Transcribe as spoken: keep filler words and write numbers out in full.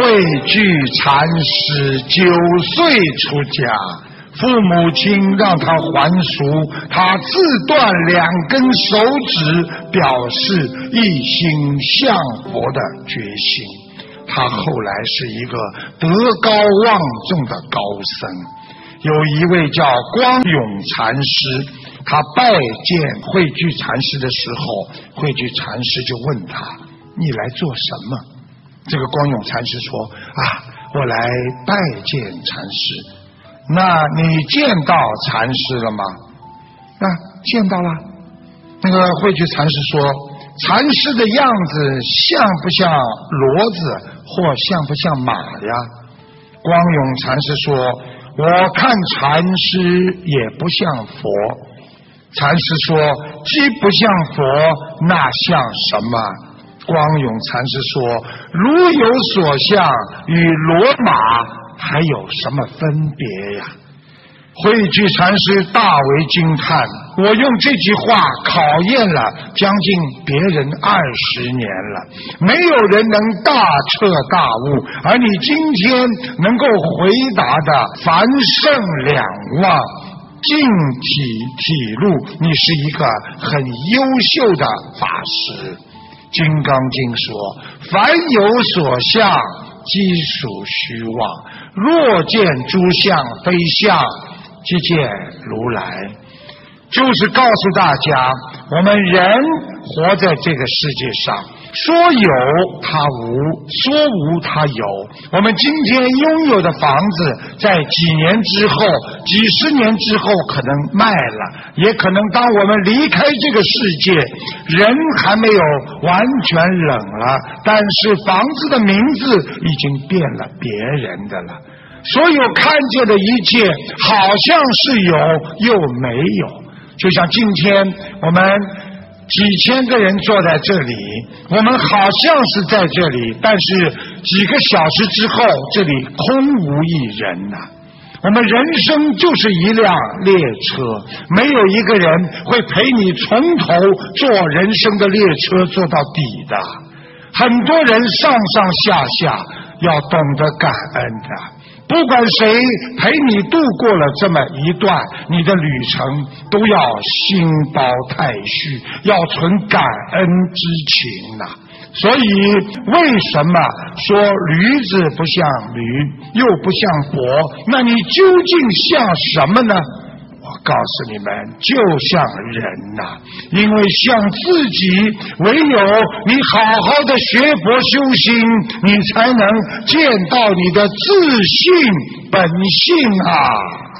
慧具禅师九岁出家，父母亲让他还俗，他自断两根手指，表示一心向佛的决心。他后来是一个德高望重的高僧。有一位叫光永禅师，他拜见慧具禅师的时候，慧具禅师就问他：你来做什么？这个光永禅师说：啊，我来拜见禅师。那你见到禅师了吗？啊，见到了。那个慧具禅师说：禅师的样子像不像骡子或像不像马呀？光永禅师说：我看禅师也不像佛。禅师说：既不像佛，那像什么？光永禅师说：如有所像，与骡马还有什么分别呀？慧具禅师大为惊叹，我用这句话考验了将近别人二十年了，没有人能大彻大悟，而你今天能够回答的凡圣两忘，净体体露，你是一个很优秀的法师。金刚经说：凡有所相，即属虚妄，若见诸相非相，即见如来。就是告诉大家，我们人活在这个世界上，说有它无，说无它有。我们今天拥有的房子，在几年之后，几十年之后可能卖了，也可能当我们离开这个世界，人还没有完全冷了，但是房子的名字已经变了别人的了。所有看见的一切好像是有又没有，就像今天我们几千个人坐在这里，我们好像是在这里，但是几个小时之后这里空无一人呐、啊。我们人生就是一辆列车，没有一个人会陪你从头坐人生的列车坐到底的。很多人上上下下要懂得感恩的，不管谁陪你度过了这么一段你的旅程，都要心包太虚，要存感恩之情呐、啊。所以为什么说驴子不像驴，又不像佛？那你究竟像什么呢？我告诉你们，就像人呐、啊，因为像自己，唯有你好好的学佛修心，你才能见到你的自性本性啊。